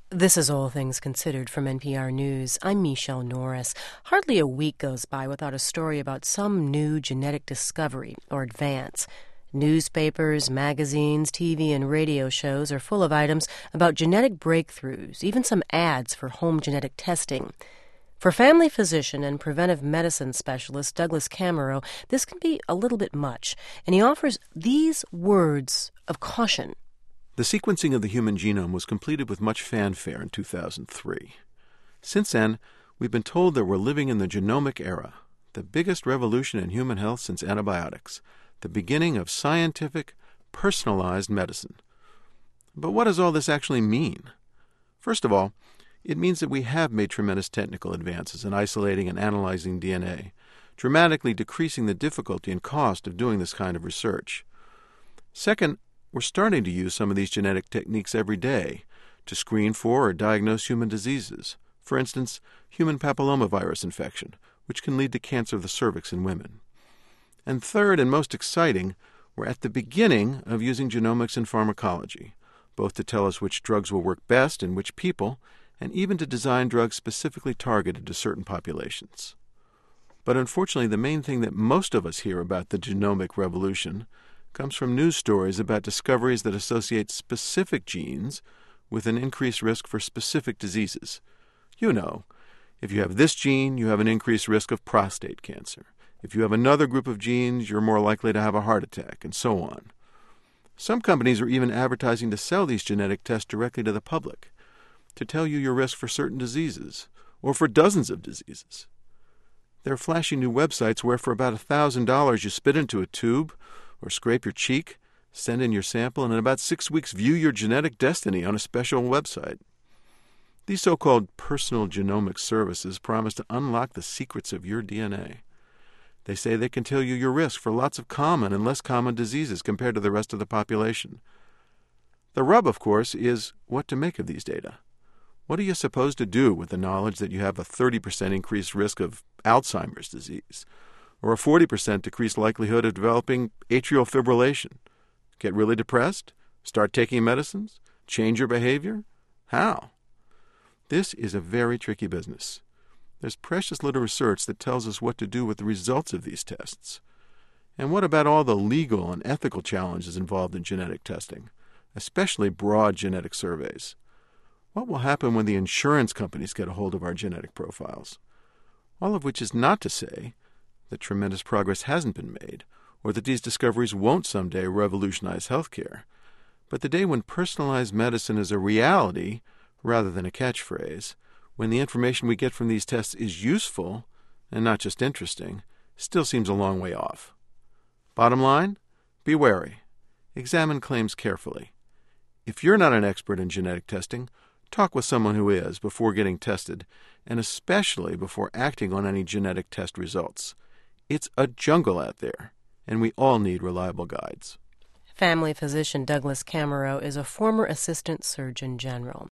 This is All Things Considered from NPR News. I'm Michelle Norris. Hardly a week goes by without a story about some new genetic discovery or advance. Newspapers, magazines, TV, and radio shows are full of items about genetic breakthroughs, even some ads for home genetic testing. For family physician and preventive medicine specialist Douglas Camero, this can be a little bit much, and he offers these words of caution. The sequencing of the human genome was completed with much fanfare in 2003. Since then, we've been told that we're living in the genomic era, the biggest revolution in human health since antibiotics, the beginning of scientific, personalized medicine. But what does all this actually mean? First of all, it means that we have made tremendous technical advances in isolating and analyzing DNA, dramatically decreasing the difficulty and cost of doing this kind of research. Second, we're starting to use some of these genetic techniques every day to screen for or diagnose human diseases. For instance, human papillomavirus infection, which can lead to cancer of the cervix in women. And third, and most exciting, we're at the beginning of using genomics in pharmacology, both to tell us which drugs will work best in which people, and even to design drugs specifically targeted to certain populations. But unfortunately, the main thing that most of us hear about the genomic revolution comes from news stories about discoveries that associate specific genes with an increased risk for specific diseases. You know, if you have this gene, you have an increased risk of prostate cancer. If you have another group of genes, you're more likely to have a heart attack, and so on. Some companies are even advertising to sell these genetic tests directly to the public, to tell you your risk for certain diseases, or for dozens of diseases. There are flashy new websites where for about $1,000 you spit into a tube, or scrape your cheek, send in your sample, and in about 6 weeks view your genetic destiny on a special website. These so-called personal genomic services promise to unlock the secrets of your DNA. They say they can tell you your risk for lots of common and less common diseases compared to the rest of the population. The rub, of course, is what to make of these data. What are you supposed to do with the knowledge that you have a 30% increased risk of Alzheimer's disease, or a 40% decreased likelihood of developing atrial fibrillation? Get really depressed? Start taking medicines? Change your behavior? How? This is a very tricky business. There's precious little research that tells us what to do with the results of these tests. And what about all the legal and ethical challenges involved in genetic testing, especially broad genetic surveys? What will happen when the insurance companies get a hold of our genetic profiles? All of which is not to say that tremendous progress hasn't been made, or that these discoveries won't someday revolutionize healthcare. But the day when personalized medicine is a reality rather than a catchphrase, when the information we get from these tests is useful and not just interesting, still seems a long way off. Bottom line, be wary. Examine claims carefully. If you're not an expert in genetic testing, talk with someone who is before getting tested, and especially before acting on any genetic test results. It's a jungle out there, and we all need reliable guides. Family physician Douglas Camero is a former assistant surgeon general.